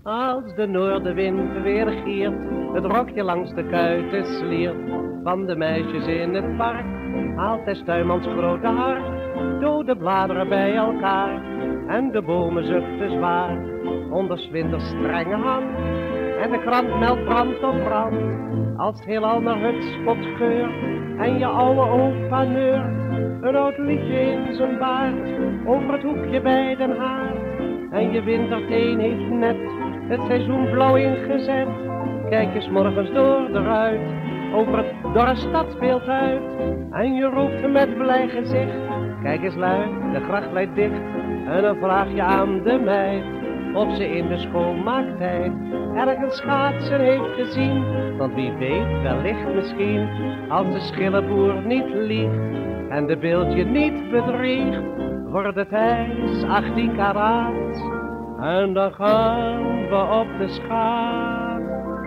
Als de noordenwind weer giert, het rokje langs de kuiten sliert, van de meisjes in het park, haalt hij Tuinmans grote hart, dode bladeren bij elkaar, en de bomen zuchten zwaar, onder 's winters strenge hand, en de krant meldt brand op brand, als het heelal naar het spot geurt, en je oude opa neurt, een oud liedje in zijn baard, over het hoekje bij den haard, en je winterteen heeft net het seizoen blauw ingezet. Kijk eens morgens door de ruit, over het dorre stadsbeeld uit, en je roept met blij gezicht, kijk eens lui, de gracht leidt dicht, en dan vraag je aan de meid, of ze in de schoonmaaktijd ergens schaatsen heeft gezien, want wie weet, wellicht misschien, als de schillenboer niet liegt, en de beeldje niet bedriegt, wordt het ijs 18 karaat, en dan gaan we op de schaats.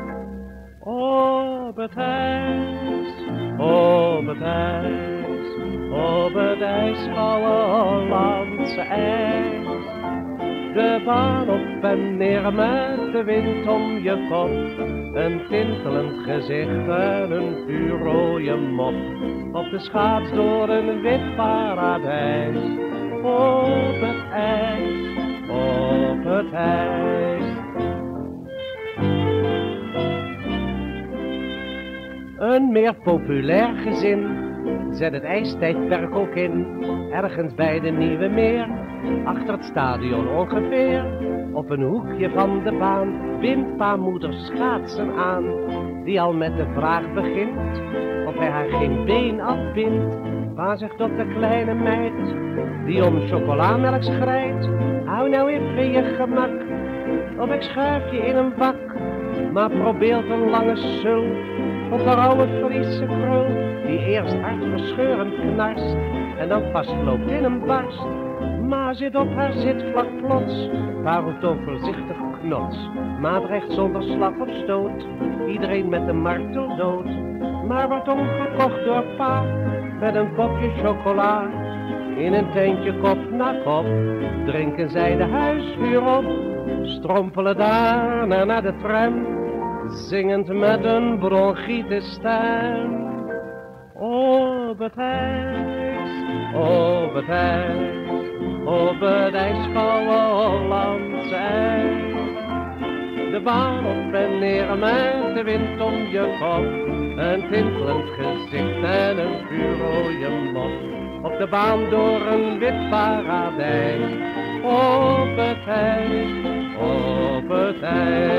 Op het ijs, op het ijs, op het ijskoude Hollandse ijs. De baan op en neer met de wind om je kop, een tintelend gezicht en een vuurrode mop. Op de schaats door een wit paradijs, op het ijs, op het ijs. Een meer populair gezin zet het ijstijdperk ook in, ergens bij de Nieuwe Meer, achter het stadion ongeveer. Op een hoekje van de baan bindt pa moeder schaatsen aan, die al met de vraag begint of hij haar geen been afbindt. Pa zegt tot de kleine meid, die om chocolamelk schrijdt, hou nou even je gemak, of ik schuif je in een bak. Maar probeert een lange sul op haar oude Friese krul, die eerst hartverscheurend knarst en dan vastloopt in een barst. Ma zit op haar zitvlak plots, pa roept om voorzichtig knots. Ma dreigt zonder slag of stoot, iedereen met een martel dood. Maar wordt omgekocht door pa, met een kopje chocola. In een tentje kop na kop, drinken zij de huishuur op. Strompelen daarna naar de tram, zingend met een bronchitis stem. Op het ijs, op het ijs, op het ijskoude Hollandse ijs. De baan op en neer met de wind om je kop, een tintelend gezicht en een vuurrode mop. Op de baan door een wit paradijs, op het ijs, op het ijs.